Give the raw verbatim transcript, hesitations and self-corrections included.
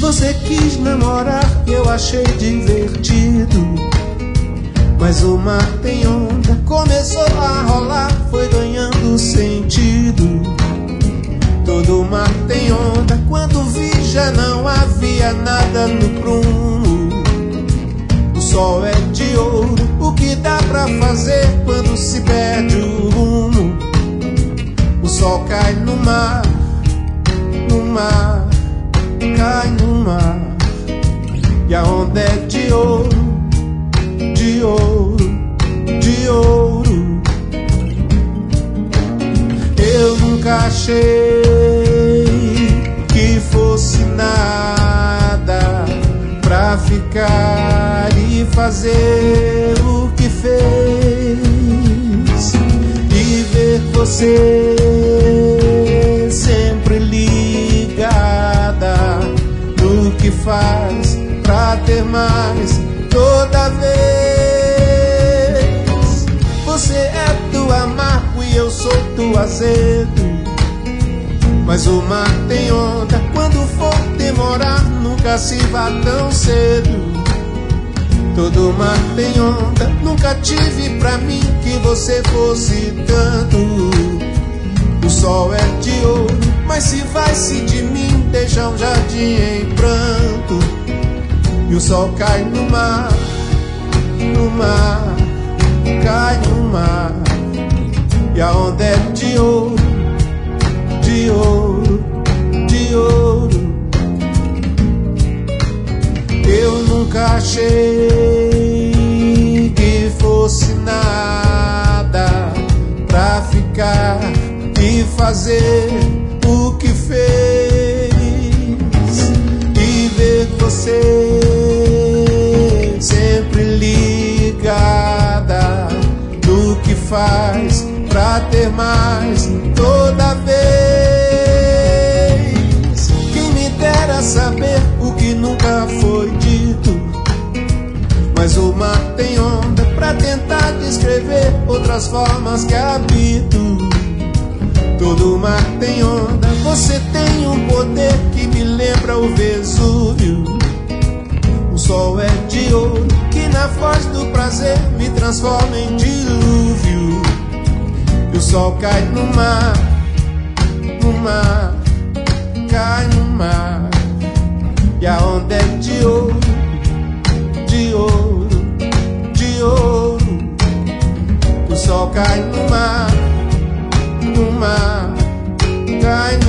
Você quis namorar, eu achei divertido, mas o mar tem onda, começou a rolar, foi ganhando sentido. Todo mar tem onda, quando vi já não havia nada no prumo. O sol é de ouro, o que dá pra fazer quando se perde o rumo? O sol cai no mar, no mar, cai no mar, e a onda é de ouro, de ouro, de ouro. Eu nunca achei que fosse nada pra ficar e fazer o que fez, e ver você sempre ligada no que faz pra ter mais toda vez. Você é do amargo e eu sou do azedo, mas o mar tem onda, quando for demorar nunca se vá tão cedo. Todo mar tem onda, nunca tive pra mim que você fosse tanto. O sol é de ouro, mas se vai-se de mim deixa um jardim em pranto. E o sol cai no mar, no mar, cai no mar, e a onda é de ouro, de ouro, de ouro. Eu nunca achei que fosse nada pra ficar e fazer o que fez, e ver você sempre ligada no que faz pra ter mais toda vez. Quem me dera saber o que nunca foi dito, mas o mar tem onda pra tentar descrever outras formas que habito. Todo mar tem onda, você tem um poder que me lembra o Vesúvio. O sol é de ouro, que na voz do prazer me transforma em dilúvio. E o sol cai no mar, no mar, cai no mar, e a onda é de ouro, de ouro, de ouro. O sol cai no mar, no mar, cai